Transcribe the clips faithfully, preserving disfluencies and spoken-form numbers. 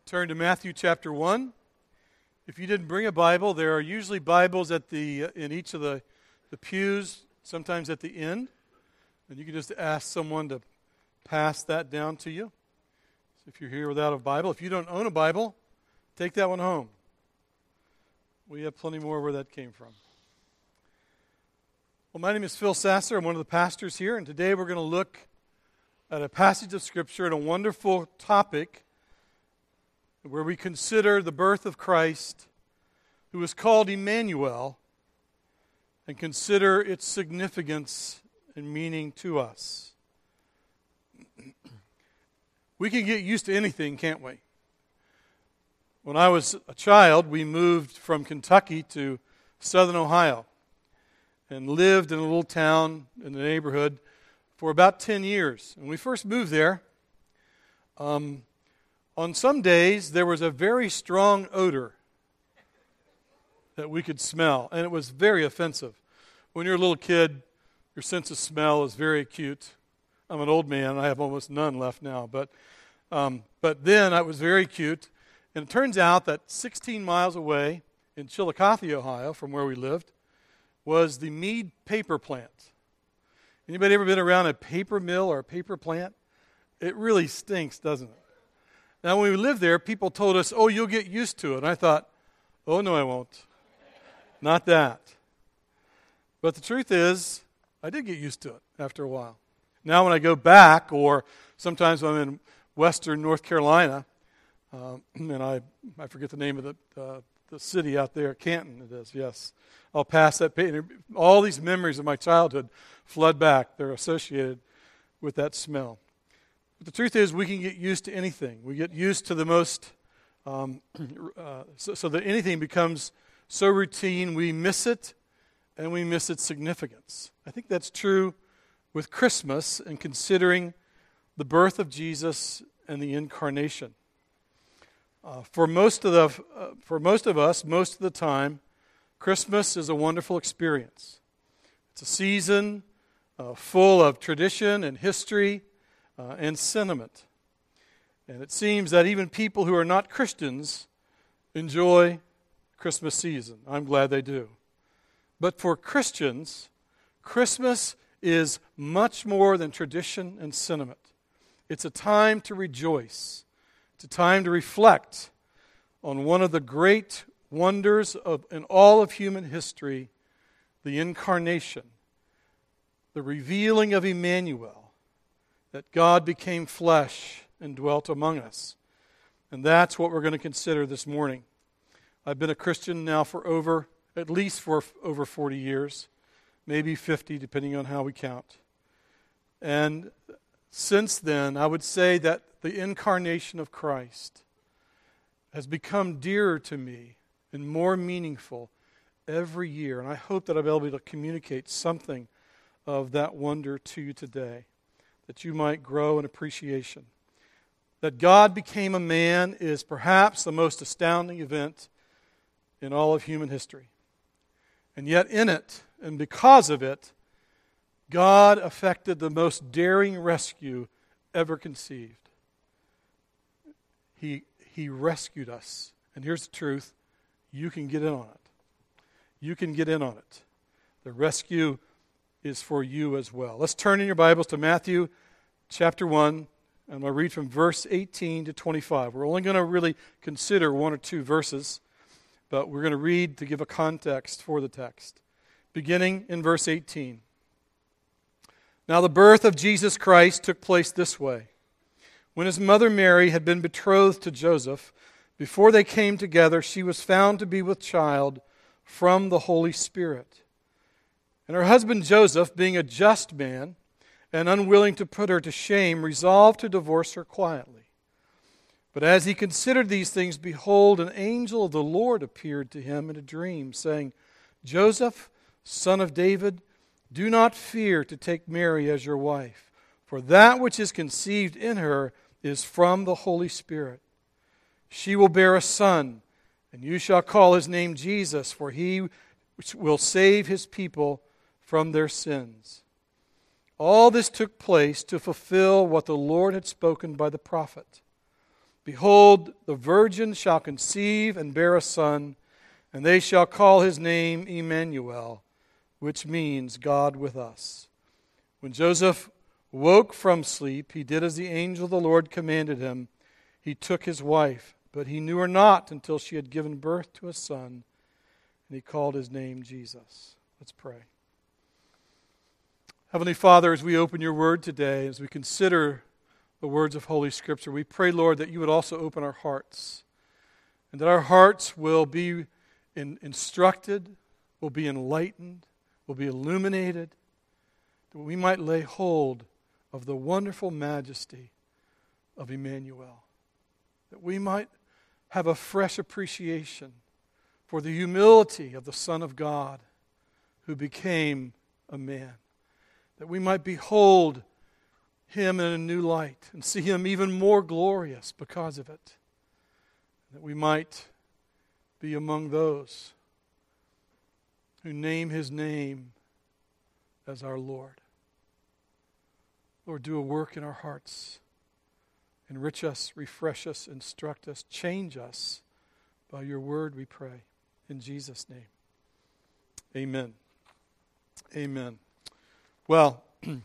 Turn to Matthew chapter one. If you didn't bring a Bible, there are usually Bibles at the in each of the, the pews, sometimes at the end. And you can just ask someone to pass that down to you. So if you're here without a Bible, if you don't own a Bible, take that one home. We have plenty more where that came from. Well, my name is Phil Sasser. I'm one of the pastors here, and today we're going to look at a passage of Scripture and a wonderful topic where we consider the birth of Christ, who is called Emmanuel, and consider its significance and meaning to us. We can get used to anything, can't we? When I was a child, we moved from Kentucky to southern Ohio and lived in a little town in the neighborhood for about ten years. When we first moved there, um, on some days there was a very strong odor that we could smell, and it was very offensive. When you're a little kid, your sense of smell is very acute. I'm an old man, I have almost none left now, but um, but then I was very acute. And it turns out that sixteen miles away in Chillicothe, Ohio, from where we lived, was the Mead paper plant. Anybody ever been around a paper mill or a paper plant? It really stinks, doesn't it? Now, when we lived there, people told us, oh, you'll get used to it. And I thought, oh, no, I won't. Not that. But the truth is, I did get used to it after a while. Now, when I go back, or sometimes when I'm in western North Carolina, Um, and I, I forget the name of the uh, the city out there, Canton it is, yes. I'll pass that page. All these memories of my childhood flood back. They're associated with that smell. But the truth is, we can get used to anything. We get used to the most, um, uh, so, so that anything becomes so routine, we miss it, and we miss its significance. I think that's true with Christmas and considering the birth of Jesus and the incarnation. Uh, for most of the, uh, for most of us, most of the time, Christmas is a wonderful experience. It's a season uh, full of tradition and history uh, and sentiment. And it seems that even people who are not Christians enjoy Christmas season. I'm glad they do. But for Christians, Christmas is much more than tradition and sentiment. It's a time to rejoice. It's a time to reflect on one of the great wonders of in all of human history, the incarnation, the revealing of Emmanuel, that God became flesh and dwelt among us. And that's what we're going to consider this morning. I've been a Christian now for over, at least for over forty years, maybe fifty, depending on how we count. And since then, I would say that the incarnation of Christ has become dearer to me and more meaningful every year. And I hope that I'll be able to communicate something of that wonder to you today, that you might grow in appreciation. That God became a man is perhaps the most astounding event in all of human history. And yet in it, and because of it, God effected the most daring rescue ever conceived. He, he rescued us. And here's the truth. You can get in on it. You can get in on it. The rescue is for you as well. Let's turn in your Bibles to Matthew chapter one. And we'll read from verse eighteen to twenty-five. We're only going to really consider one or two verses, but we're going to read to give a context for the text. Beginning in verse eighteen. Now the birth of Jesus Christ took place this way. When his mother Mary had been betrothed to Joseph, before they came together, she was found to be with child from the Holy Spirit. And her husband Joseph, being a just man and unwilling to put her to shame, resolved to divorce her quietly. But as he considered these things, behold, an angel of the Lord appeared to him in a dream, saying, Joseph, son of David, do not fear to take Mary as your wife, for that which is conceived in her is from the Holy Spirit. She will bear a son, and you shall call his name Jesus, for he will save his people from their sins. All this took place to fulfill what the Lord had spoken by the prophet. Behold, the virgin shall conceive and bear a son, and they shall call his name Emmanuel, which means God with us. When Joseph woke from sleep, he did as the angel of the Lord commanded him. He took his wife, but he knew her not until she had given birth to a son, and he called his name Jesus. Let's pray. Heavenly Father, as we open your word today, as we consider the words of Holy Scripture, we pray, Lord, that you would also open our hearts, and that our hearts will be in, instructed, will be enlightened, will be illuminated, that we might lay hold of the wonderful majesty of Emmanuel, that we might have a fresh appreciation for the humility of the Son of God who became a man, that we might behold him in a new light and see him even more glorious because of it, that we might be among those who name his name as our Lord. Lord, do a work in our hearts. Enrich us, refresh us, instruct us, change us by your word, we pray. In Jesus' name, amen. Amen. Well,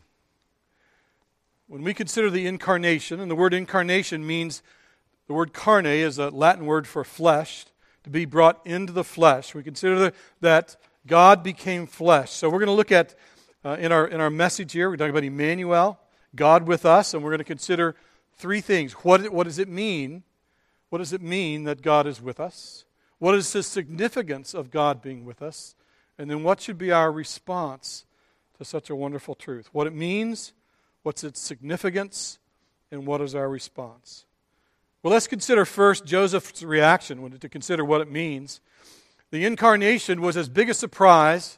when we consider the incarnation, and the word incarnation means, the word carne is a Latin word for flesh, to be brought into the flesh. We consider that God became flesh. So we're going to look at, uh, in our in our message here, we're talking about Emmanuel, God with us, and we're going to consider three things. What, what does it mean? What does it mean that God is with us? What is the significance of God being with us? And then what should be our response to such a wonderful truth? What it means, what's its significance, and what is our response? Well, let's consider first Joseph's reaction when to consider what it means. The incarnation was as big a surprise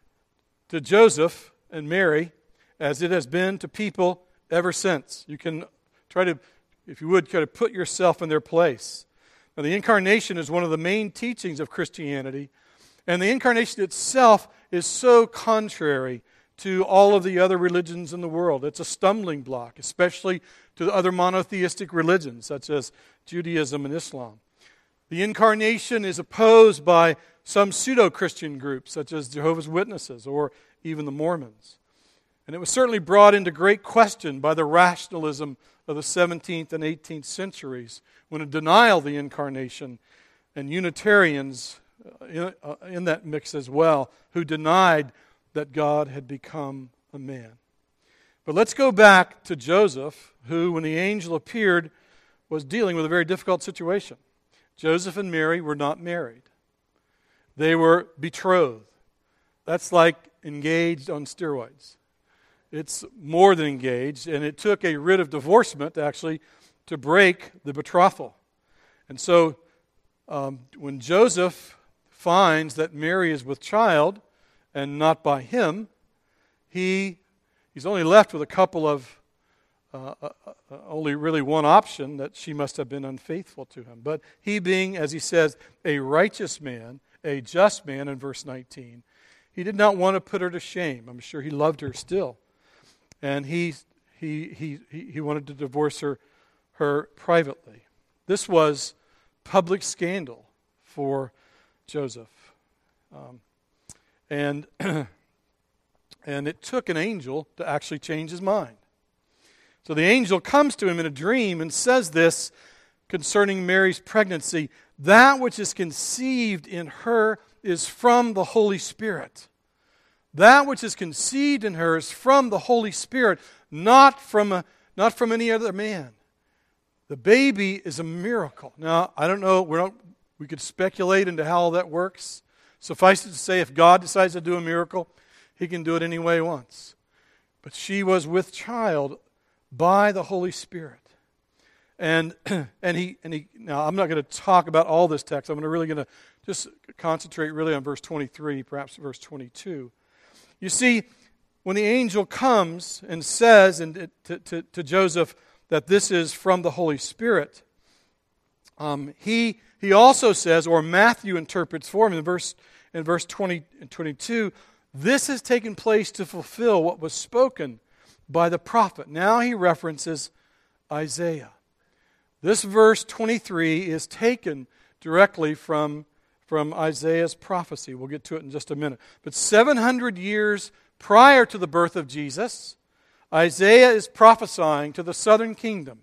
to Joseph and Mary as it has been to people ever since. You can try to, if you would, kind of put yourself in their place. Now, the incarnation is one of the main teachings of Christianity, and the incarnation itself is so contrary to all of the other religions in the world. It's a stumbling block, especially to the other monotheistic religions, such as Judaism and Islam. The incarnation is opposed by some pseudo-Christian groups, such as Jehovah's Witnesses or even the Mormons. And it was certainly brought into great question by the rationalism of the seventeenth and eighteenth centuries, when a denial of the incarnation, and Unitarians in, uh, in that mix as well, who denied that God had become a man. But let's go back to Joseph, who, when the angel appeared, was dealing with a very difficult situation. Joseph and Mary were not married. They were betrothed. That's like engaged on steroids. It's more than engaged, and it took a writ of divorcement, actually, to break the betrothal. And so, um, when Joseph finds that Mary is with child, and not by him, he he's only left with a couple of, uh, uh, uh, only really one option, that she must have been unfaithful to him. But he being, as he says, a righteous man, a just man in verse nineteen, he did not want to put her to shame. I'm sure he loved her still. And he he he he wanted to divorce her, her privately. This was public scandal for Joseph. Um, And and it took an angel to actually change his mind. So the angel comes to him in a dream and says this concerning Mary's pregnancy: that which is conceived in her is from the Holy Spirit. That which is conceived in her is from the Holy Spirit, not from a, not from any other man. The baby is a miracle. Now, I don't know, we don't we could speculate into how all that works. Suffice it to say, if God decides to do a miracle, he can do it any way he wants. But she was with child by the Holy Spirit. And and he and he now I'm not going to talk about all this text. I'm really going to just concentrate really on verse twenty-three, perhaps verse twenty-two. You see, when the angel comes and says and to, to, to Joseph that this is from the Holy Spirit, um, he he also says, or Matthew interprets for him in verse in verse twenty and twenty-two, this has taken place to fulfill what was spoken by the prophet. Now he references Isaiah. This verse twenty-three is taken directly from, from Isaiah's prophecy. We'll get to it in just a minute. But seven hundred years prior to the birth of Jesus, Isaiah is prophesying to the southern kingdom.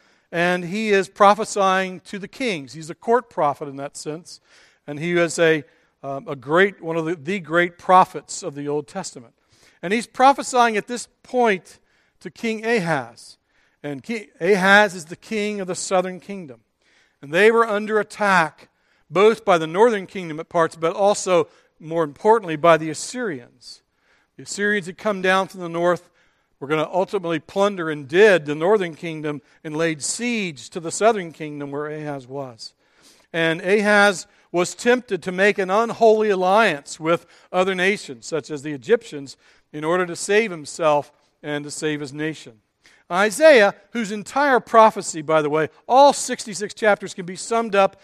And he is prophesying to the kings. He's a court prophet in that sense. And he is a, um, a great, one of the, the great prophets of the Old Testament. And he's prophesying at this point to King Ahaz. And King Ahaz is the king of the southern kingdom. And they were under attack both by the northern kingdom at parts, but also, more importantly, by the Assyrians. The Assyrians had come down from the north, were going to ultimately plunder and did the northern kingdom and laid siege to the southern kingdom where Ahaz was. And Ahaz was tempted to make an unholy alliance with other nations, such as the Egyptians, in order to save himself and to save his nation. Isaiah, whose entire prophecy, by the way, all sixty-six chapters can be summed up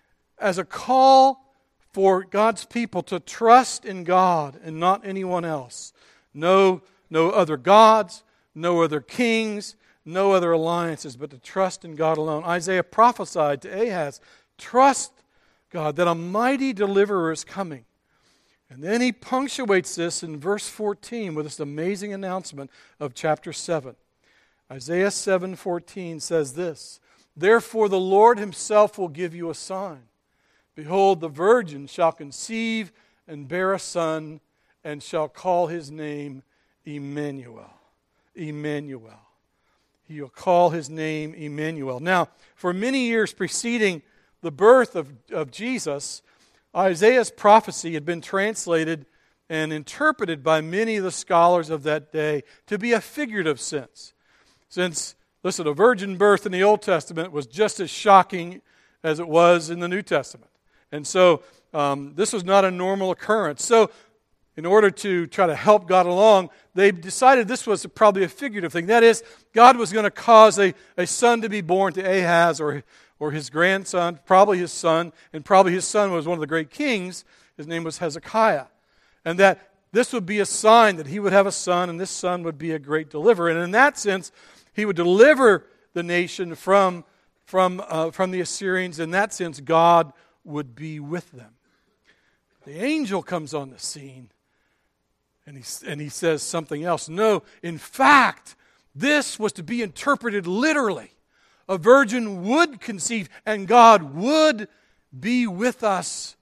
as a call for God's people to trust in God and not anyone else. No, no other gods, no other kings, no other alliances, but to trust in God alone. Isaiah prophesied to Ahaz, trust God, that a mighty deliverer is coming. And then he punctuates this in verse fourteen with this amazing announcement of chapter seven. Isaiah seven fourteen says this, "Therefore the Lord himself will give you a sign. Behold, the virgin shall conceive and bear a son, and shall call his name Emmanuel." Emmanuel. He will call his name Emmanuel. Now, for many years preceding the birth of, of Jesus, Isaiah's prophecy had been translated and interpreted by many of the scholars of that day to be a figurative sense. Since, listen, a virgin birth in the Old Testament was just as shocking as it was in the New Testament. And so um, this was not a normal occurrence. So in order to try to help God along, they decided this was probably a figurative thing. That is, God was going to cause a, a son to be born to Ahaz or, or his grandson, probably his son, and probably his son was one of the great kings. His name was Hezekiah. And that this would be a sign that he would have a son, and this son would be a great deliverer. And in that sense, he would deliver the nation from, from, uh, from the Assyrians. In that sense, God would be with them. The angel comes on the scene, and he, and he says something else. No, in fact, this was to be interpreted literally. A virgin would conceive, and God would be with us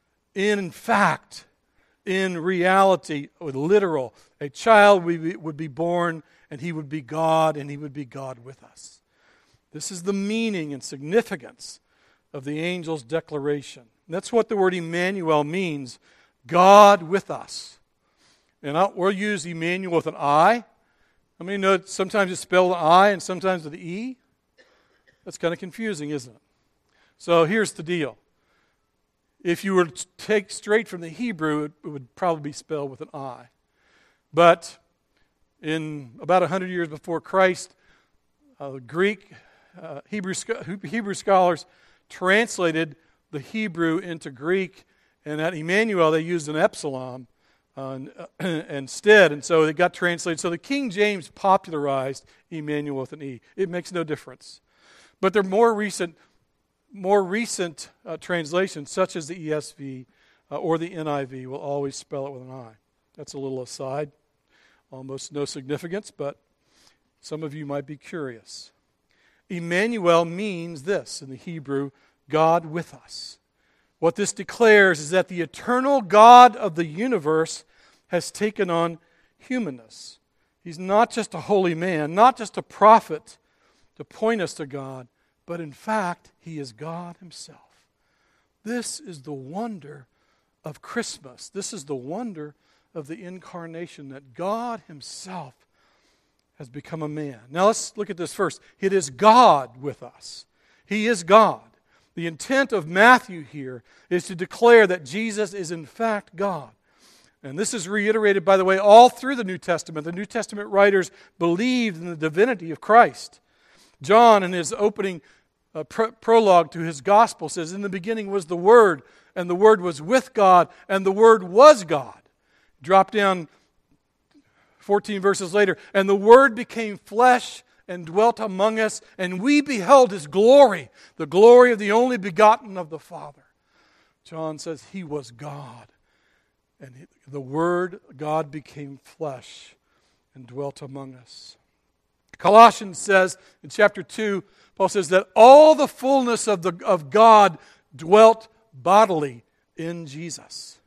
in fact, in reality, literal. A child would be born, and he would be God, and he would be God with us. This is the meaning and significance of the angel's declaration. And that's what the word Emmanuel means, God with us. And I'll, we'll use Emmanuel with an I. How many know that sometimes it's spelled with an I and sometimes with an E? That's kind of confusing, isn't it? So here's the deal. If you were to take straight from the Hebrew, it, it would probably be spelled with an I. But in about one hundred years before Christ, uh, Greek, uh, Hebrew, Hebrew scholars translated the Hebrew into Greek, and at Emmanuel they used an epsilon uh, instead, and so it got translated. So the King James popularized Emmanuel with an E. It makes no difference. But there are more recent, more recent uh, translations, such as the E S V uh, or the N I V, will always spell it with an I. That's a little aside, almost no significance, but some of you might be curious. Emmanuel means this in the Hebrew, God with us. What this declares is that the eternal God of the universe has taken on humanness. He's not just a holy man, not just a prophet to point us to God, but in fact, he is God himself. This is the wonder of Christmas. This is the wonder of the incarnation, that God himself has become a man. Now let's look at this first. It is God with us. He is God. The intent of Matthew here is to declare that Jesus is in fact God. And this is reiterated, by the way, all through the New Testament. The New Testament writers believed in the divinity of Christ. John, in his opening uh, pro- prologue to his gospel, says, "In the beginning was the Word, and the Word was with God, and the Word was God." Drop down fourteen verses later, "And the Word became flesh and dwelt among us, and we beheld his glory, the glory of the only begotten of the Father. John says he was God. And the Word, God, became flesh and dwelt among us. Colossians says in chapter two, Paul says that all the fullness of, the, of God dwelt bodily in Jesus.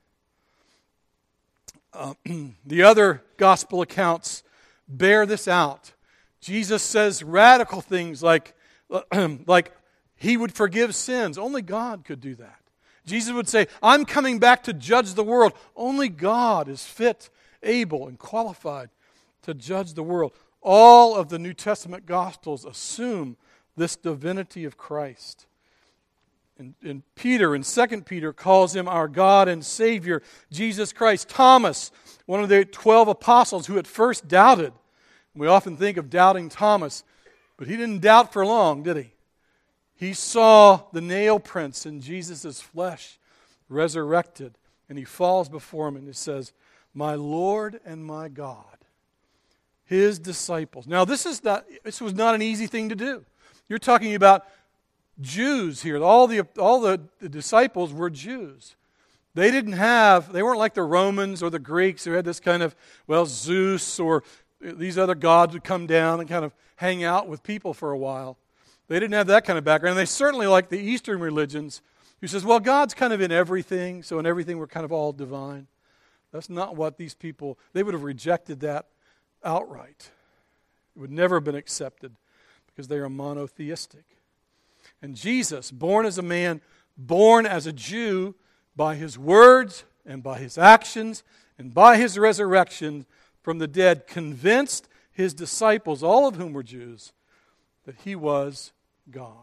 Uh, the other gospel accounts bear this out. Jesus says radical things like, like he would forgive sins. Only God could do that. Jesus would say, I'm coming back to judge the world. Only God is fit, able, and qualified to judge the world. All of the New Testament Gospels assume this divinity of Christ. And, and Peter, in Second Peter, calls him our God and Savior, Jesus Christ. Thomas, one of the twelve apostles who at first doubted. We often think of doubting Thomas, but he didn't doubt for long, did he? He saw the nail prints in Jesus' flesh resurrected, and he falls before him and he says, my Lord and my God. His disciples. Now, this is not, this was not an easy thing to do. You're talking about Jews here. All the all the, the disciples were Jews. They didn't have, they weren't like the Romans or the Greeks who had this kind of, well, Zeus or these other gods would come down and kind of hang out with people for a while. They didn't have that kind of background. And they certainly, like the Eastern religions, who says, well, God's kind of in everything, so in everything we're kind of all divine. That's not what these people, they would have rejected that outright. It would never have been accepted because they are monotheistic. And Jesus, born as a man, born as a Jew, by his words and by his actions and by his resurrection from the dead, convinced his disciples, all of whom were Jews, that he was God.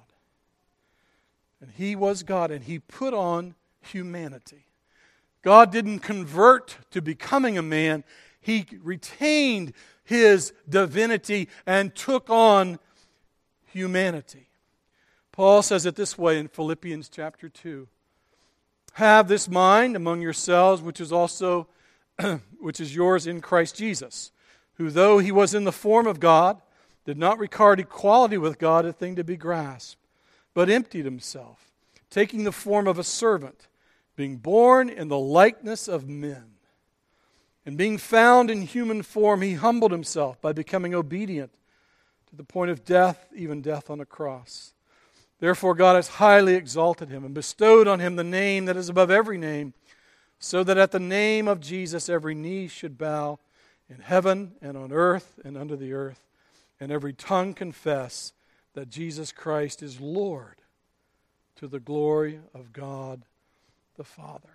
And he was God, and he put on humanity. God didn't convert to becoming a man. He retained his divinity and took on humanity. Paul says it this way in Philippians chapter two. Have this mind among yourselves, which is also which is yours in Christ Jesus, who though he was in the form of God, did not regard equality with God a thing to be grasped, but emptied himself, taking the form of a servant, being born in the likeness of men. And being found in human form, he humbled himself by becoming obedient to the point of death, even death on a cross. Therefore God has highly exalted him and bestowed on him the name that is above every name, so that at the name of Jesus every knee should bow in heaven and on earth and under the earth, and every tongue confess that Jesus Christ is Lord, to the glory of God the Father.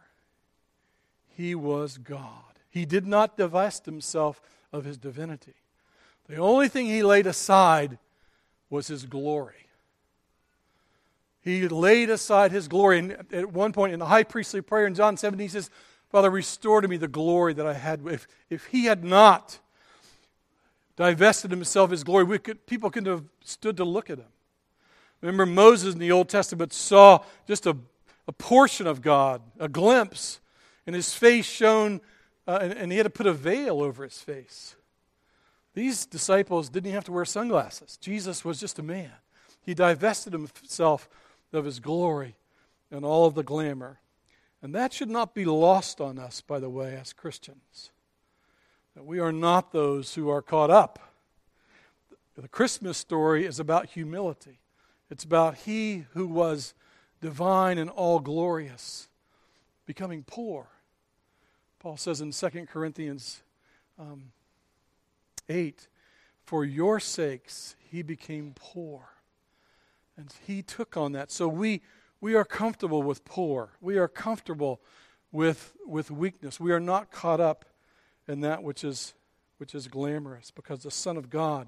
He was God. He did not divest himself of his divinity. The only thing he laid aside was his glory. He laid aside his glory. And at one point in the high priestly prayer in John seventeen, he says, Father, restore to me the glory that I had. If, if he had not divested himself of his glory, we could, people couldn't have stood to look at him. Remember, Moses in the Old Testament saw just a, a portion of God, a glimpse, and his face shone, uh, and, and he had to put a veil over his face. These disciples didn't even have to wear sunglasses. Jesus was just a man. He divested himself of his glory and all of the glamour. And that should not be lost on us, by the way, as Christians. That we are not those who are caught up. The Christmas story is about humility. It's about he who was divine and all glorious becoming poor. Paul says in Second Corinthians um, eight, for your sakes he became poor. And he took on that. So we we are comfortable with poor. We are comfortable with with weakness. We are not caught up in that which is which is glamorous, because the Son of God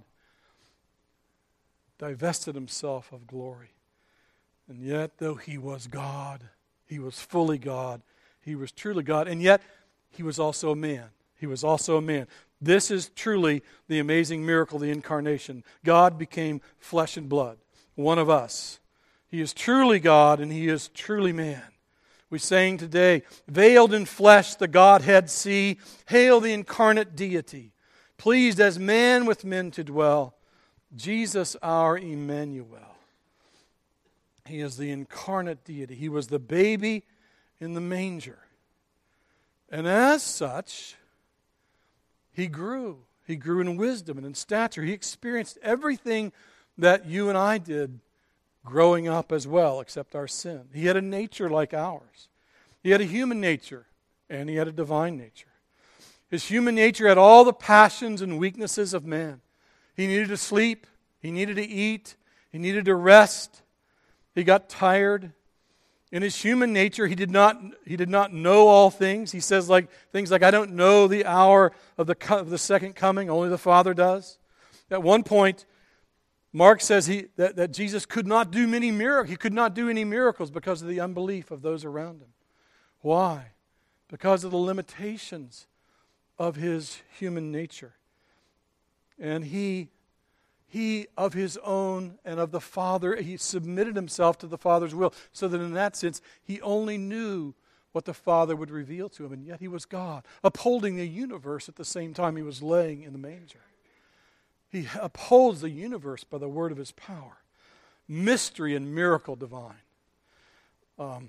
divested himself of glory. And yet, though he was God, he was fully God, he was truly God, and yet he was also a man. He was also a man. This is truly the amazing miracle of the incarnation. God became flesh and blood, one of us. He is truly God and he is truly man. We sang today, veiled in flesh the Godhead see, hail the incarnate deity, pleased as man with men to dwell, Jesus, our Emmanuel. He is the incarnate deity. He was the baby in the manger. And as such, he grew. He grew in wisdom and in stature. He experienced everything that you and I did growing up as well, except our sin. He had a nature like ours. He had a human nature, and he had a divine nature. His human nature had all the passions and weaknesses of man. He needed to sleep. He needed to eat. He needed to rest. He got tired. In his human nature, he did not, he did not know all things. He says like things like, I don't know the hour of the, of the second coming. Only the Father does. At one point, Mark says he, that, that Jesus could not do many miracles. He could not do any miracles because of the unbelief of those around him. Why? Because of the limitations of his human nature. And he, he of his own and of the Father, he submitted himself to the Father's will, so that in that sense, he only knew what the Father would reveal to him. And yet he was God, upholding the universe at the same time he was laying in the manger. He upholds the universe by the word of his power. Mystery and miracle divine. Um,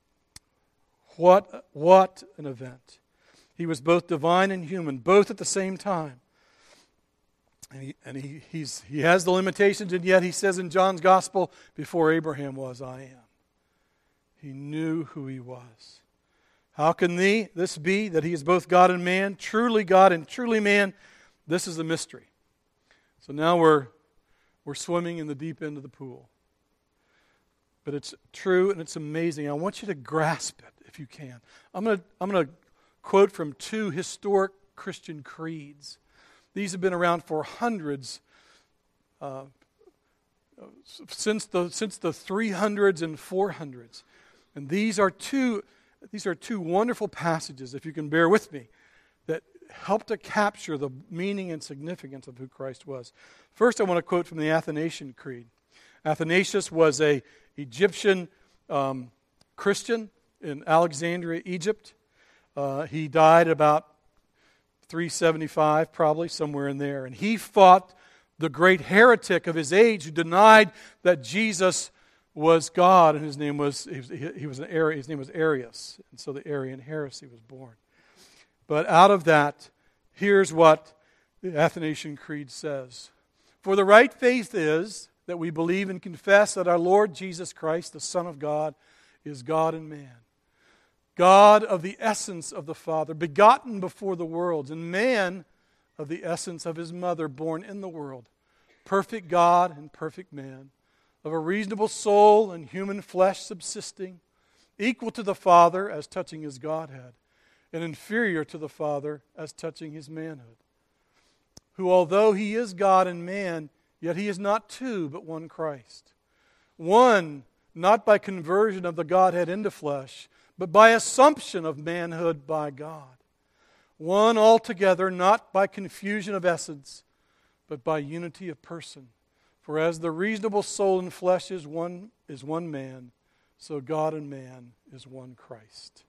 what, what an event. He was both divine and human, both at the same time. And, he, and he, he's, he has the limitations, and yet he says in John's Gospel, before Abraham was, I am. He knew who he was. How can thee, this be, that he is both God and man, truly God and truly man? This is a mystery. So now we're, we're swimming in the deep end of the pool. But it's true and it's amazing. I want you to grasp it if you can. I'm going to I'm going to quote from two historic Christian creeds. These have been around for hundreds, uh, since the since the three hundreds and four hundreds. And these are two these are two wonderful passages, if you can bear with me, that help to capture the meaning and significance of who Christ was. First, I want to quote from the Athanasian Creed. Athanasius was a Egyptian um, Christian in Alexandria, Egypt. Uh, he died about three seventy-five, probably, somewhere in there. And he fought the great heretic of his age who denied that Jesus was God, and his name was he was, he was an Ari, his name was Arius, and so the Arian heresy was born. But out of that, here's what the Athanasian Creed says. For the right faith is that we believe and confess that our Lord Jesus Christ, the Son of God, is God and man. God of the essence of the Father, begotten before the worlds, and man of the essence of his mother, born in the world. Perfect God and perfect man, of a reasonable soul and human flesh subsisting, equal to the Father as touching his Godhead, and inferior to the Father as touching his manhood. Who, although he is God and man, yet he is not two, but one Christ. One, not by conversion of the Godhead into flesh, but by assumption of manhood by God. One altogether, not by confusion of essence, but by unity of person. For as the reasonable soul and flesh is one, is one man, so God and man is one Christ.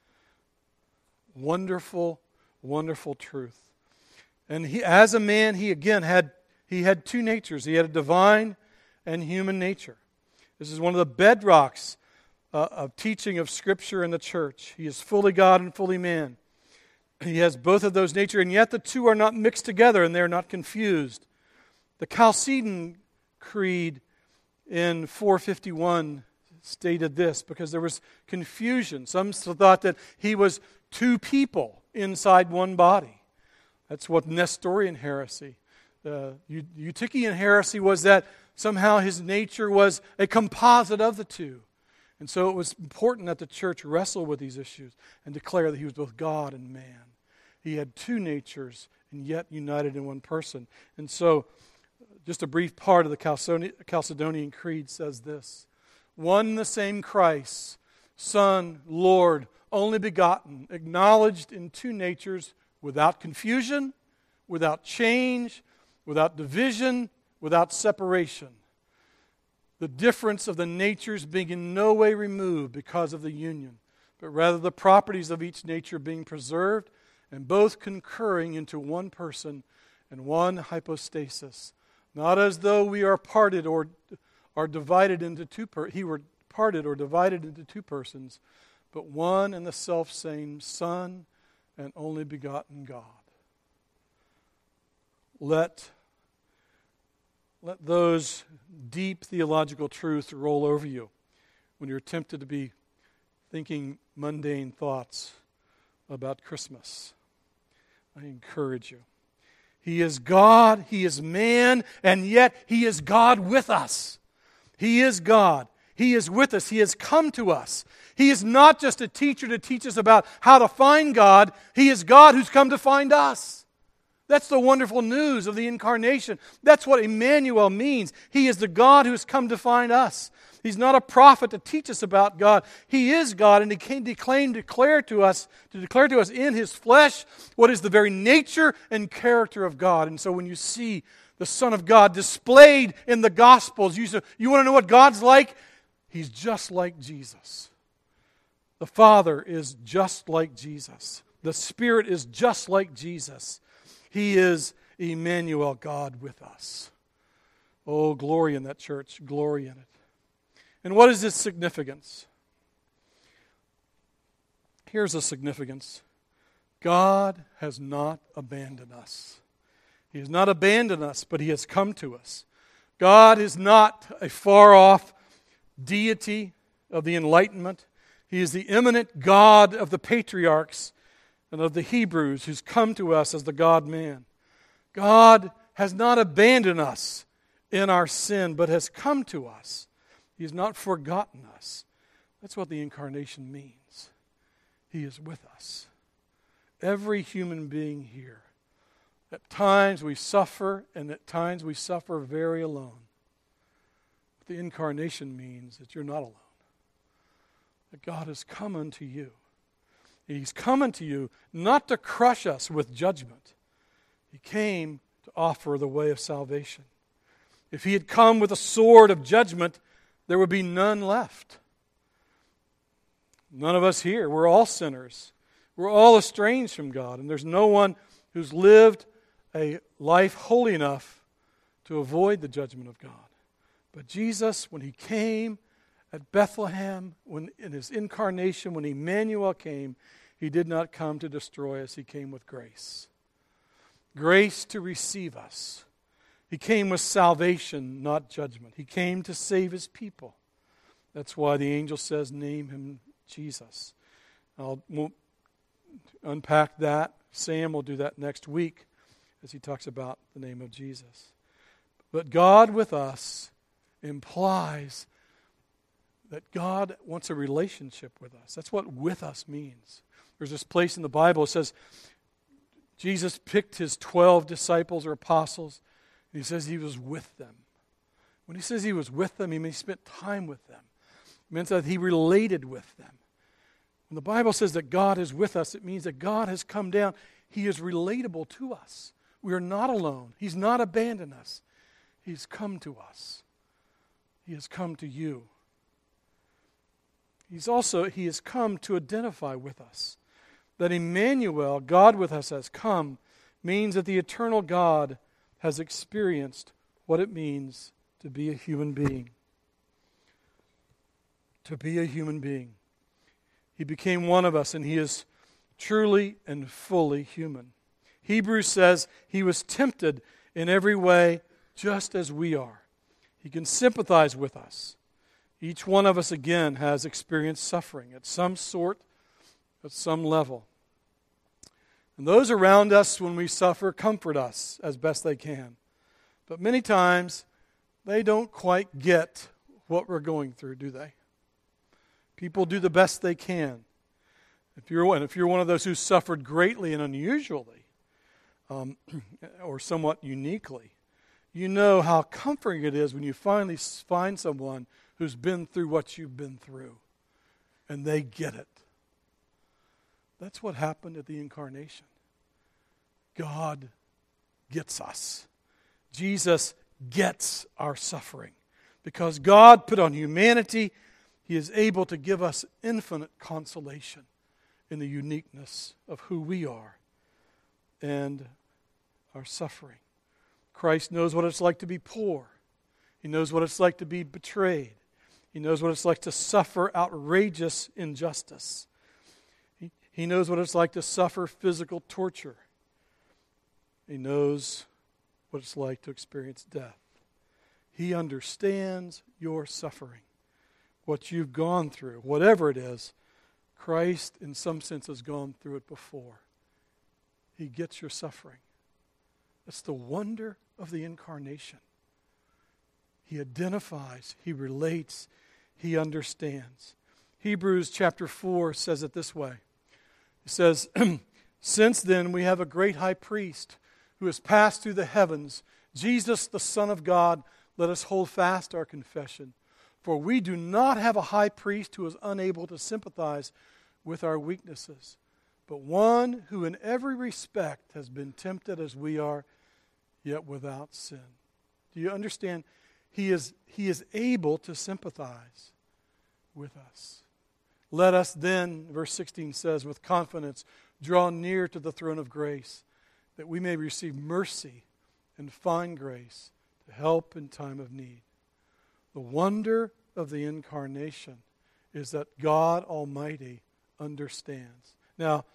Wonderful, wonderful truth. And he, as a man, he again had he had two natures. He had a divine and human nature. This is one of the bedrocks uh, of teaching of Scripture in the church. He is fully God and fully man. He has both of those natures, and yet the two are not mixed together, and they are not confused. The Chalcedon Creed in four fifty-one stated this, because there was confusion. Some thought that he was two people inside one body. That's what Nestorian heresy. The Eutychian heresy was that somehow his nature was a composite of the two. And so it was important that the church wrestle with these issues and declare that he was both God and man. He had two natures and yet united in one person. And so just a brief part of the Chalcedonian Creed says this: one and the same Christ, Son, Lord, only begotten, acknowledged in two natures, without confusion, without change, without division, without separation. The difference of the natures being in no way removed because of the union, but rather the properties of each nature being preserved and both concurring into one person and one hypostasis, Not as though we are parted or are divided into two per- he were parted or divided into two persons, but one and the self-same Son and only begotten God. Let, let those deep theological truths roll over you when you're tempted to be thinking mundane thoughts about Christmas. I encourage you. He is God, He is man, and yet He is God with us. He is God. He is with us. He has come to us. He is not just a teacher to teach us about how to find God. He is God who's come to find us. That's the wonderful news of the incarnation. That's what Emmanuel means. He is the God who's come to find us. He's not a prophet to teach us about God. He is God, and He came to claim, declare to us, to declare to us in His flesh what is the very nature and character of God. And so when you see the Son of God displayed in the Gospels, you say, you want to know what God's like? He's just like Jesus. The Father is just like Jesus. The Spirit is just like Jesus. He is Emmanuel, God with us. Oh, glory in that church. Glory in it. And what is its significance? Here's the significance. God has not abandoned us. He has not abandoned us, but He has come to us. God is not a far-off deity of the Enlightenment. He is the immanent God of the patriarchs and of the Hebrews who's come to us as the God-man. God has not abandoned us in our sin, but has come to us. He has not forgotten us. That's what the incarnation means. He is with us. Every human being here. At times we suffer, and at times we suffer very alone. What the incarnation means that you're not alone. That God has come unto you. He's come unto you not to crush us with judgment. He came to offer the way of salvation. If He had come with a sword of judgment, there would be none left. None of us here. We're all sinners. We're all estranged from God, and there's no one who's lived a life holy enough to avoid the judgment of God. But Jesus, when He came at Bethlehem, when in His incarnation, when Emmanuel came, He did not come to destroy us. He came with grace. Grace to receive us. He came with salvation, not judgment. He came to save His people. That's why the angel says, name Him Jesus. I'll won't unpack that. Sam will do that next week as he talks about the name of Jesus. But God with us implies that God wants a relationship with us. That's what with us means. There's this place in the Bible that says Jesus picked His twelve disciples or apostles. He says He was with them. When He says He was with them, He means He spent time with them. It means that He related with them. When the Bible says that God is with us, it means that God has come down. He is relatable to us. We are not alone. He's not abandoned us. He's come to us. He has come to you. He's also, He has come to identify with us. That Emmanuel, God with us, has come, means that the eternal God has experienced what it means to be a human being. To be a human being. He became one of us, and He is truly and fully human. Hebrews says He was tempted in every way just as we are. He can sympathize with us. Each one of us, again, has experienced suffering at some sort, at some level. And those around us, when we suffer, comfort us as best they can. But many times, they don't quite get what we're going through, do they? People do the best they can. If you're, and if you're one of those who suffered greatly and unusually, um, or somewhat uniquely, you know how comforting it is when you finally find someone who's been through what you've been through, and they get it. That's what happened at the incarnation. God gets us. Jesus gets our suffering. Because God put on humanity, He is able to give us infinite consolation in the uniqueness of who we are and our suffering. Christ knows what it's like to be poor. He knows what it's like to be betrayed. He knows what it's like to suffer outrageous injustice. He, he knows what it's like to suffer physical torture. He knows what it's like to experience death. He understands your suffering, what you've gone through, whatever it is. Christ, in some sense, has gone through it before. He gets your suffering. That's the wonder of the incarnation. He identifies, he relates, he understands. Hebrews chapter four says it this way. It says, "Since then we have a great high priest who has passed through the heavens, Jesus the Son of God. Let us hold fast our confession. For we do not have a high priest who is unable to sympathize with our weaknesses, but one who in every respect has been tempted as we are, yet without sin." Do you understand? He is, he is able to sympathize with us. Let us then, verse sixteen says, with confidence, draw near to the throne of grace, that we may receive mercy and find grace to help in time of need. The wonder of the incarnation is that God Almighty understands. Now,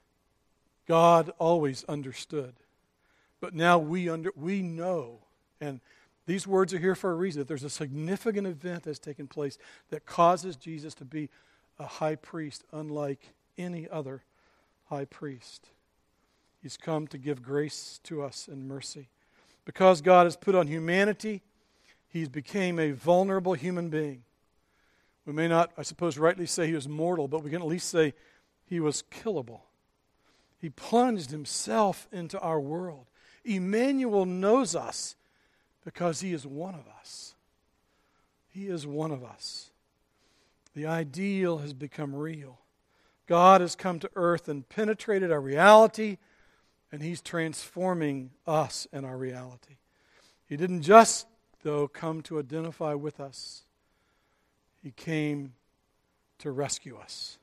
God always understood, but now we under we know, and these words are here for a reason, that there's a significant event that's taken place that causes Jesus to be a high priest unlike any other high priest. He's come to give grace to us and mercy. Because God has put on humanity, He became a vulnerable human being. We may not, I suppose, rightly say He was mortal, but we can at least say He was killable. He plunged Himself into our world. Emmanuel knows us because He is one of us. He is one of us. The ideal has become real. God has come to earth and penetrated our reality, and He's transforming us and our reality. He didn't just, though, come to identify with us. He came to rescue us.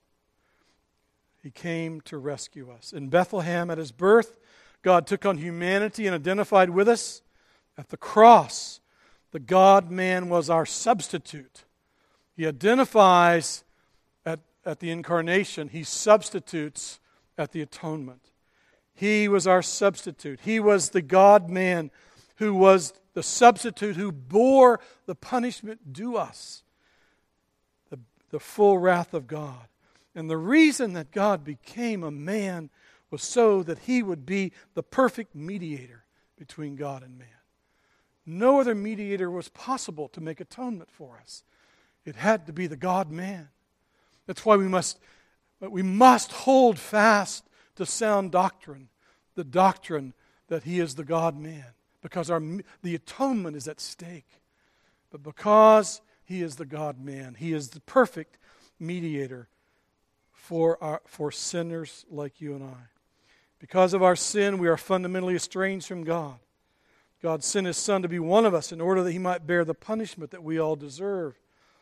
He came to rescue us. In Bethlehem, at His birth, God took on humanity and identified with us. At the cross, the God-man was our substitute. He identifies at, at the incarnation. He substitutes at the atonement. He was our substitute. He was the God-man who was the substitute who bore the punishment due us, the, the full wrath of God. And the reason that God became a man was so that He would be the perfect mediator between God and man. No other mediator was possible to make atonement for us. It had to be the God-man. That's why we must, we must hold fast to sound doctrine, the doctrine that He is the God-man, because our, the atonement is at stake. But because He is the God-man, He is the perfect mediator for, our, for sinners like you and I. Because of our sin, we are fundamentally estranged from God. God sent His Son to be one of us in order that He might bear the punishment that we all deserve.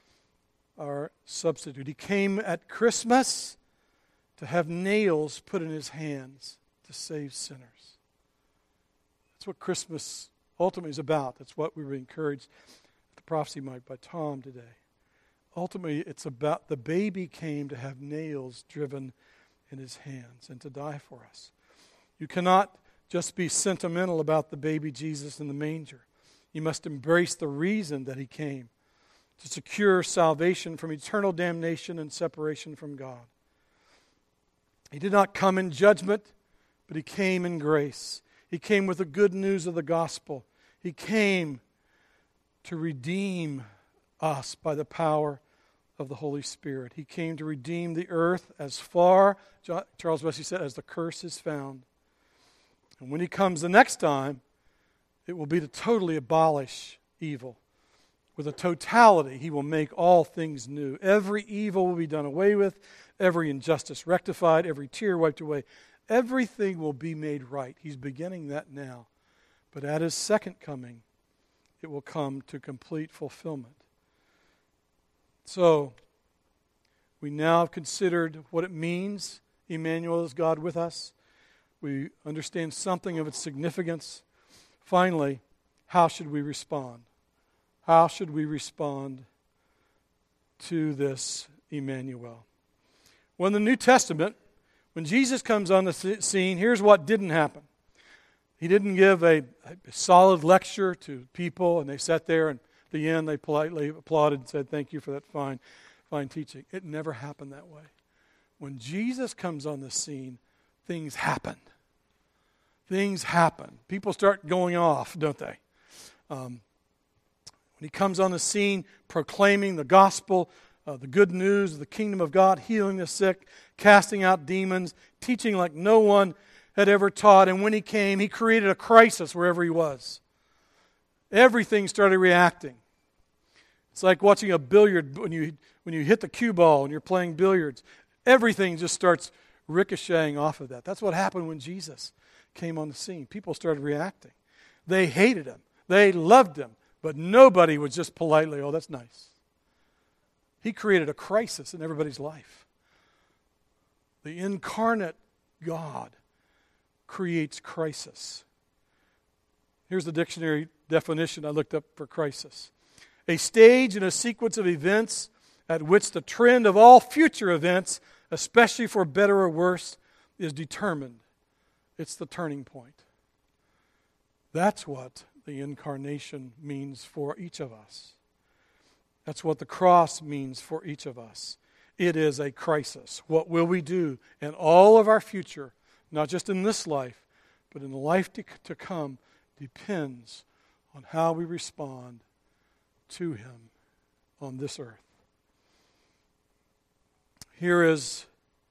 Our substitute. He came at Christmas to have nails put in His hands to save sinners. That's what Christmas ultimately is about. That's what we were encouraged at the prophecy mic by Tom today. Ultimately, it's about the baby came to have nails driven in His hands and to die for us. You cannot just be sentimental about the baby Jesus in the manger. You must embrace the reason that He came, to secure salvation from eternal damnation and separation from God. He did not come in judgment, but He came in grace. He came with the good news of the gospel. He came to redeem us by the power of the Holy Spirit. He came to redeem the earth as far, Charles Wesley said, as the curse is found. And when He comes the next time, it will be to totally abolish evil. With a totality, He will make all things new. Every evil will be done away with, every injustice rectified, every tear wiped away. Everything will be made right. He's beginning that now. But at His second coming, it will come to complete fulfillment. So, we now have considered what it means, Emmanuel is God with us. We understand something of its significance. Finally, how should we respond? How should we respond to this Emmanuel? Well, in the New Testament, when Jesus comes on the scene, here's what didn't happen. He didn't give a, a solid lecture to people, and they sat there, and at the end they politely applauded and said, thank you for that fine, fine teaching. It never happened that way. When Jesus comes on the scene, things happen. Things happen. People start going off, don't they? Um, when he comes on the scene, proclaiming the gospel, uh, the good news of the kingdom of God, healing the sick, casting out demons, teaching like no one had ever taught. And when he came, he created a crisis wherever he was. Everything started reacting. It's like watching a billiard when you when you hit the cue ball and you're playing billiards. Everything just starts ricocheting off of that. That's what happened when Jesus came on the scene. People started reacting. They hated him. They loved him. But nobody was just politely, oh, that's nice. He created a crisis in everybody's life. The incarnate God creates crisis. Here's the dictionary definition I looked up for crisis. A stage in a sequence of events at which the trend of all future events, especially for better or worse, is determined. It's the turning point. That's what the incarnation means for each of us. That's what the cross means for each of us. It is a crisis. What will we do in all of our future, not just in this life, but in the life to, to come, depends on how we respond to him on this earth. Here is,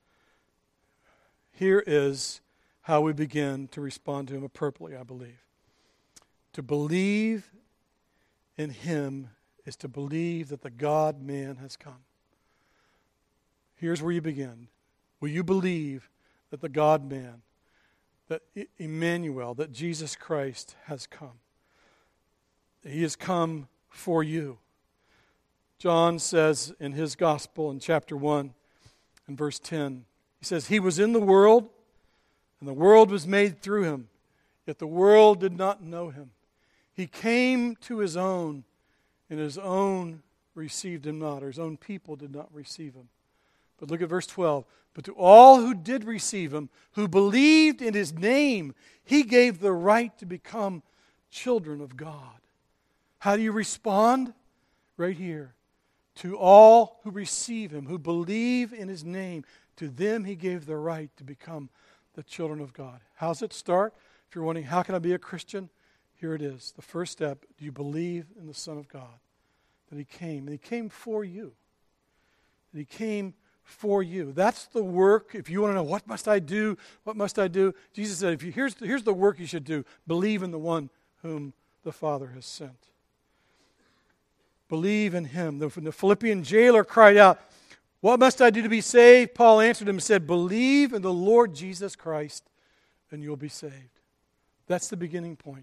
here is how we begin to respond to him appropriately, I believe. To believe in him is to believe that the God-man has come. Here's where you begin. Will you believe that the God-man, that Emmanuel, that Jesus Christ has come? He has come for you. John says in his gospel in chapter one and verse ten, he says, he was in the world, and the world was made through him, yet the world did not know him. He came to his own, and his own received him not, or his own people did not receive him. But look at verse twelve. But to all who did receive him, who believed in his name, he gave the right to become children of God. How do you respond? Right here. To all who receive him, who believe in his name, to them he gave the right to become the children of God. How does it start? If you're wondering, how can I be a Christian? Here it is. The first step, do you believe in the Son of God? That he came, and he came for you. That he came for you. That's the work. If you want to know, what must I do? What must I do? Jesus said, if you, here's, here's the work you should do. Believe in the one whom the Father has sent. Believe in him. The, the Philippian jailer cried out, what must I do to be saved? Paul answered him and said, believe in the Lord Jesus Christ, and you'll be saved. That's the beginning point.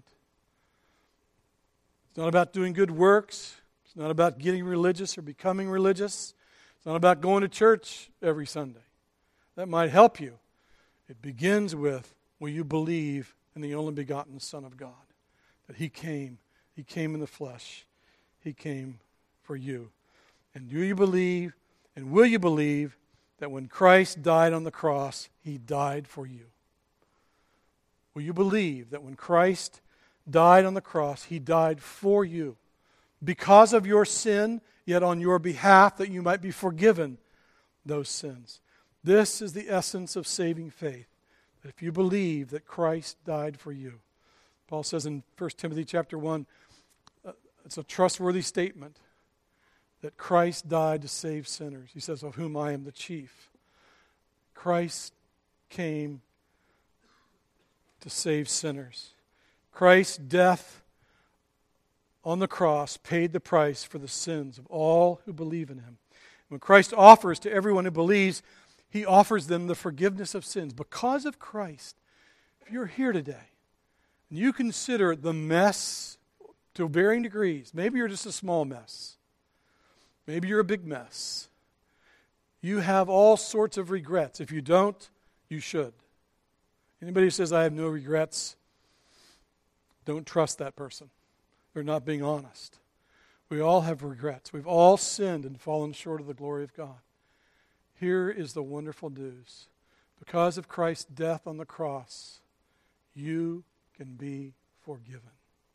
It's not about doing good works. It's not about getting religious or becoming religious. It's not about going to church every Sunday. That might help you. It begins with, will you believe in the only begotten Son of God? That he came. He came in the flesh. He came for you. And do you believe, and will you believe, that when Christ died on the cross, he died for you? Will you believe that when Christ died on the cross, he died for you because of your sin, yet on your behalf, that you might be forgiven those sins? This is the essence of saving faith. That if you believe that Christ died for you. Paul says in First Timothy chapter one, uh, it's a trustworthy statement that Christ died to save sinners. He says, of whom I am the chief. Christ came to save sinners. Christ's death on the cross paid the price for the sins of all who believe in him. When Christ offers to everyone who believes, he offers them the forgiveness of sins. Because of Christ, if you're here today, and you consider the mess to varying degrees, maybe you're just a small mess, maybe you're a big mess, you have all sorts of regrets. If you don't, you should. Anybody who says, I have no regrets, don't trust that person. We're not being honest. We all have regrets. We've all sinned and fallen short of the glory of God. Here is the wonderful news. Because of Christ's death on the cross, you can be forgiven.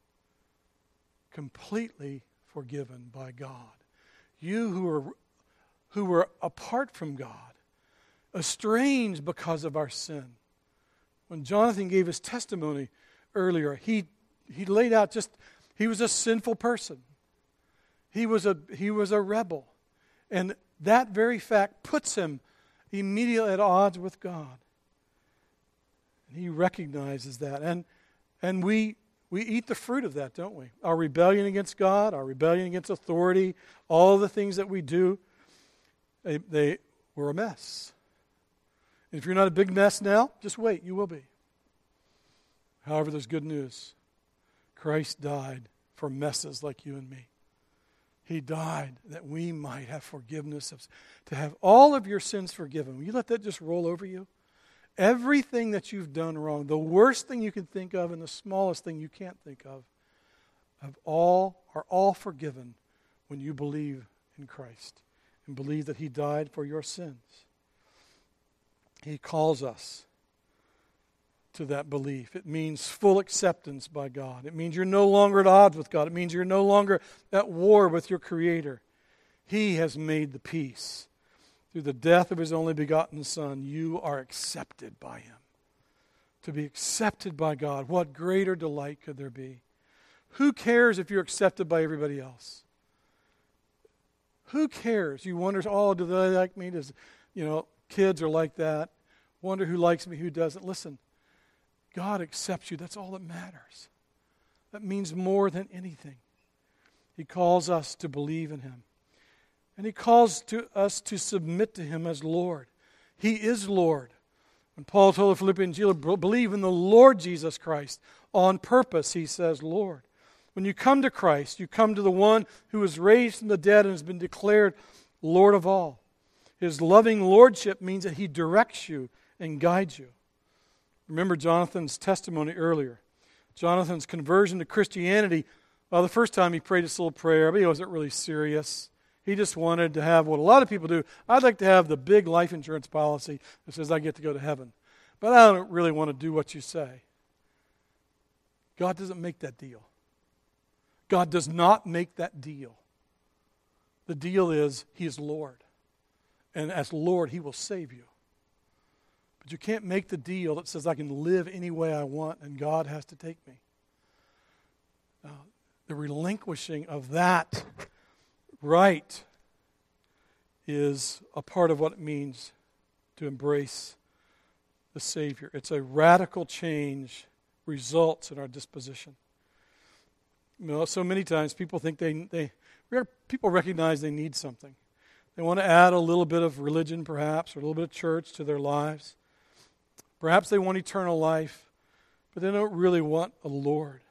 Completely forgiven by God. You who are who were apart from God, estranged because of our sin. When Jonathan gave his testimony earlier, he he laid out just he was a sinful person. He was a he was a rebel. And that very fact puts him immediately at odds with God. And he recognizes that. And and we we eat the fruit of that, don't we? Our rebellion against God, our rebellion against authority, all the things that we do, they, they were a mess. And if you're not a big mess now, just wait, you will be. However, there's good news. Christ died for messes like you and me. He died that we might have forgiveness, of, to have all of your sins forgiven. Will you let that just roll over you? Everything that you've done wrong, the worst thing you can think of and the smallest thing you can't think of, of all are all forgiven when you believe in Christ and believe that He died for your sins. He calls us to that belief. It means full acceptance by God. It means you're no longer at odds with God. It means you're no longer at war with your Creator. He has made the peace. Through the death of His only begotten Son, you are accepted by Him. To be accepted by God, what greater delight could there be? Who cares if you're accepted by everybody else? Who cares? You wonder, oh, do they like me? Does, you know, kids are like that. Wonder who likes me, who doesn't. Listen, God accepts you. That's all that matters. That means more than anything. He calls us to believe in Him. And He calls to us to submit to Him as Lord. He is Lord. When Paul told the Philippians, believe in the Lord Jesus Christ. On purpose, he says, Lord. When you come to Christ, you come to the one who was raised from the dead and has been declared Lord of all. His loving lordship means that He directs you and guides you. Remember Jonathan's testimony earlier. Jonathan's conversion to Christianity, well, the first time he prayed this little prayer, but he wasn't really serious. He just wanted to have what a lot of people do. I'd like to have the big life insurance policy that says I get to go to heaven. But I don't really want to do what you say. God doesn't make that deal. God does not make that deal. The deal is He is Lord. And as Lord, He will save you. But you can't make the deal that says I can live any way I want and God has to take me. Uh, the relinquishing of that right is a part of what it means to embrace the Savior. It's a radical change results in our disposition. You know, so many times people think they, they people recognize they need something. They want to add a little bit of religion perhaps, or a little bit of church to their lives. Perhaps they want eternal life, but they don't really want a Lord.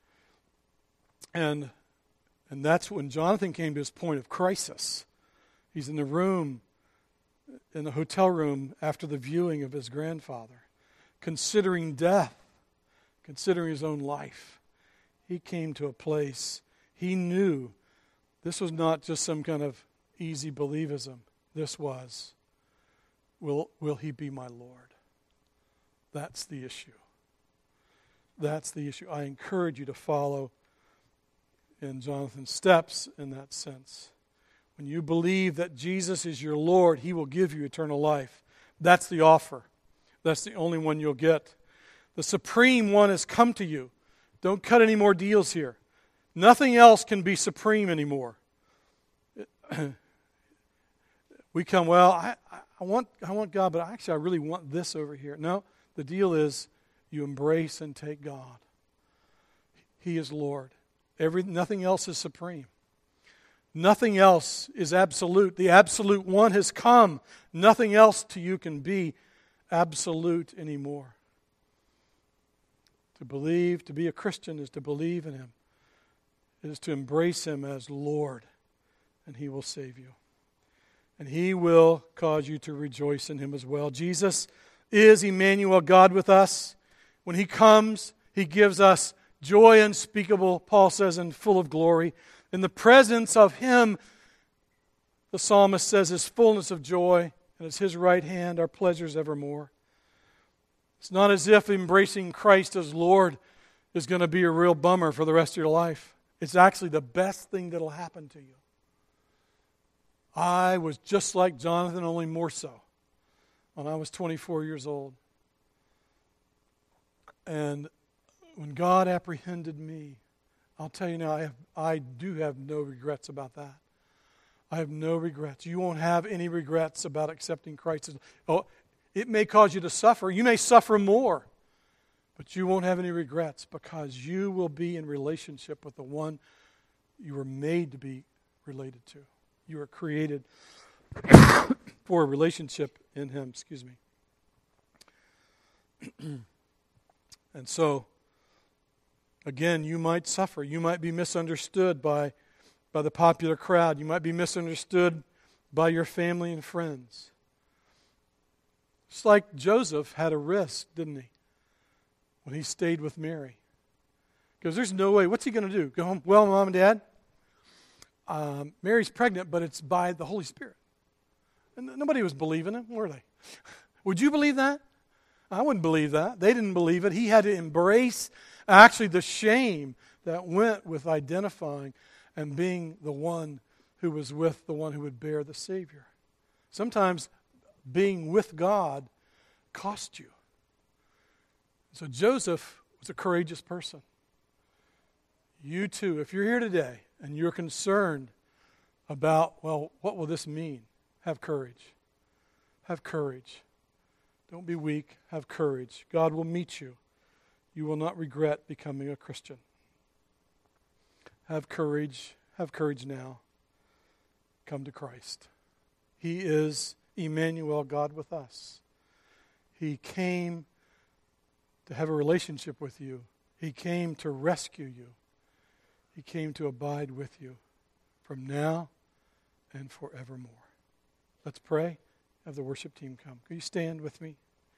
And And that's when Jonathan came to his point of crisis. He's in the room, in the hotel room after the viewing of his grandfather, considering death, considering his own life. He came to a place, he knew this was not just some kind of easy believism. This was, will, will He be my Lord? That's the issue. That's the issue. I encourage you to follow in Jonathan's steps in that sense. When you believe that Jesus is your Lord, He will give you eternal life. That's the offer. That's the only one you'll get. The supreme one has come to you. Don't cut any more deals here. Nothing else can be supreme anymore. We come, well, I, I want I want God, but actually I really want this over here. No, the deal is you embrace and take God. He is Lord. Every, nothing else is supreme. Nothing else is absolute. The absolute one has come. Nothing else to you can be absolute anymore. To believe, to be a Christian is to believe in Him. It is to embrace Him as Lord, and He will save you. And He will cause you to rejoice in Him as well. Jesus is Emmanuel, God with us. When He comes, He gives us Joy unspeakable, Paul says, and full of glory. In the presence of Him, the psalmist says, is fullness of joy, and at His right hand are pleasures evermore. It's not as if embracing Christ as Lord is going to be a real bummer for the rest of your life. It's actually the best thing that will happen to you. I was just like Jonathan, only more so, when I was twenty-four years old. And when God apprehended me, I'll tell you now, I, have, I do have no regrets about that. I have no regrets. You won't have any regrets about accepting Christ. Oh, it may cause you to suffer. You may suffer more, but you won't have any regrets because you will be in relationship with the one you were made to be related to. You were created for a relationship in Him. Excuse me. And so, again, you might suffer. You might be misunderstood by, by the popular crowd. You might be misunderstood by your family and friends. It's like Joseph had a risk, didn't he, when he stayed with Mary. Because there's no way. What's he going to do? Go home? Well, Mom and Dad, um, Mary's pregnant, but it's by the Holy Spirit. And nobody was believing him, were they? Would you believe that? I wouldn't believe that. They didn't believe it. He had to embrace actually the shame that went with identifying and being the one who was with the one who would bear the Savior. Sometimes being with God cost you. So Joseph was a courageous person. You too, if you're here today and you're concerned about, well, what will this mean? Have courage. Have courage. Don't be weak. Have courage. God will meet you. You will not regret becoming a Christian. Have courage. Have courage now. Come to Christ. He is Emmanuel, God with us. He came to have a relationship with you. He came to rescue you. He came to abide with you from now and forevermore. Let's pray. Have the worship team come. Will you stand with me?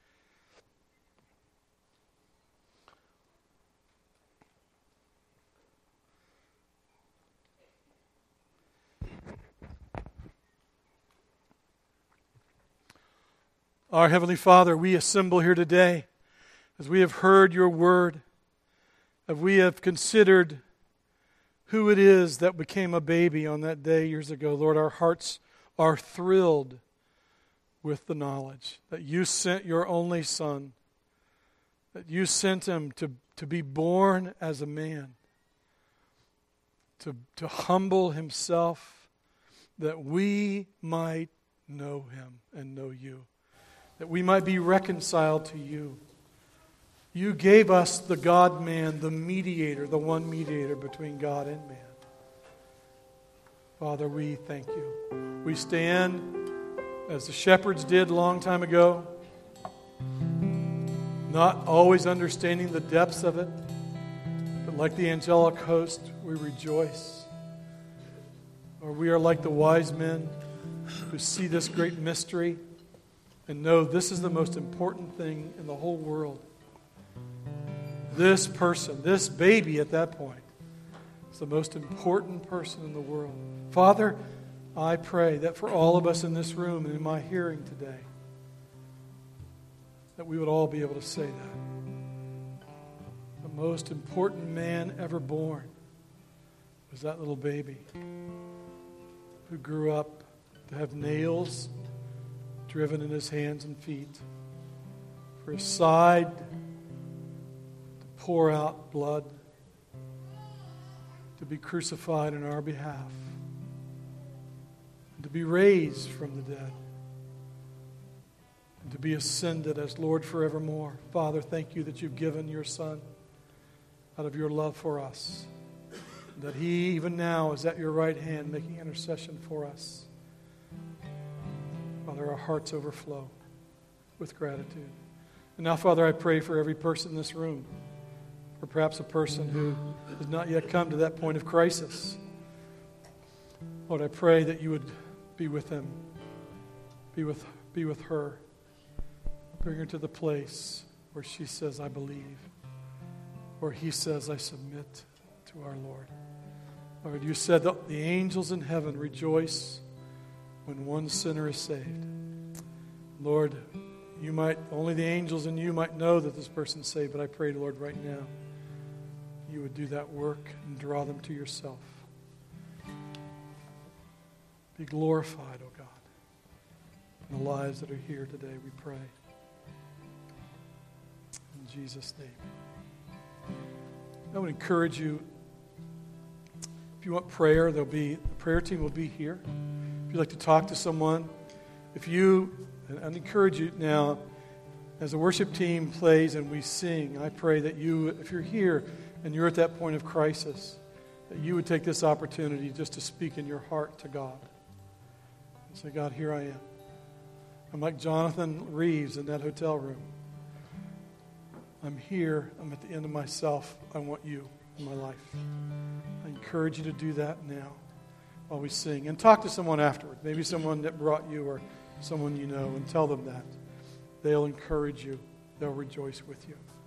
Our Heavenly Father, we assemble here today as we have heard your word, as we have considered who it is that became a baby on that day years ago. Lord, our hearts are thrilled with the knowledge that you sent your only Son, that you sent him to, to be born as a man, to, to humble himself, that we might know him and know you, that we might be reconciled to you. You gave us the God-man, the mediator, the one mediator between God and man. Father, we thank you. We stand as the shepherds did a long time ago, not always understanding the depths of it, but like the angelic host, we rejoice. Or we are like the wise men who see this great mystery and know this is the most important thing in the whole world. This person, this baby at that point, is the most important person in the world. Father, I pray that for all of us in this room and in my hearing today, that we would all be able to say that. The most important man ever born was that little baby who grew up to have nails driven in his hands and feet, for his side to pour out blood, to be crucified on our behalf, and to be raised from the dead, and to be ascended as Lord forevermore. Father, thank you that you've given your Son out of your love for us, that he even now is at your right hand making intercession for us. Father, our hearts overflow with gratitude. And now, Father, I pray for every person in this room, or perhaps a person who has not yet come to that point of crisis. Lord, I pray that you would be with them, be with, be with her, bring her to the place where she says, I believe, where he says, I submit to our Lord. Lord, you said that the angels in heaven rejoice when one sinner is saved. Lord, you might, only the angels and you might know that this person's saved, but I pray, Lord, right now, you would do that work and draw them to yourself. Be glorified, oh God, in the lives that are here today, we pray. In Jesus' name. I would encourage you, if you want prayer, there'll be, the prayer team will be here. If you'd like to talk to someone, if you, and I'd encourage you now, as the worship team plays and we sing, I pray that you, if you're here and you're at that point of crisis, that you would take this opportunity just to speak in your heart to God. And say, God, here I am. I'm like Jonathan Reeves in that hotel room. I'm here. I'm at the end of myself. I want you in my life. I encourage you to do that now while we sing. And talk to someone afterward. Maybe someone that brought you or someone you know, and tell them that. They'll encourage you. They'll rejoice with you.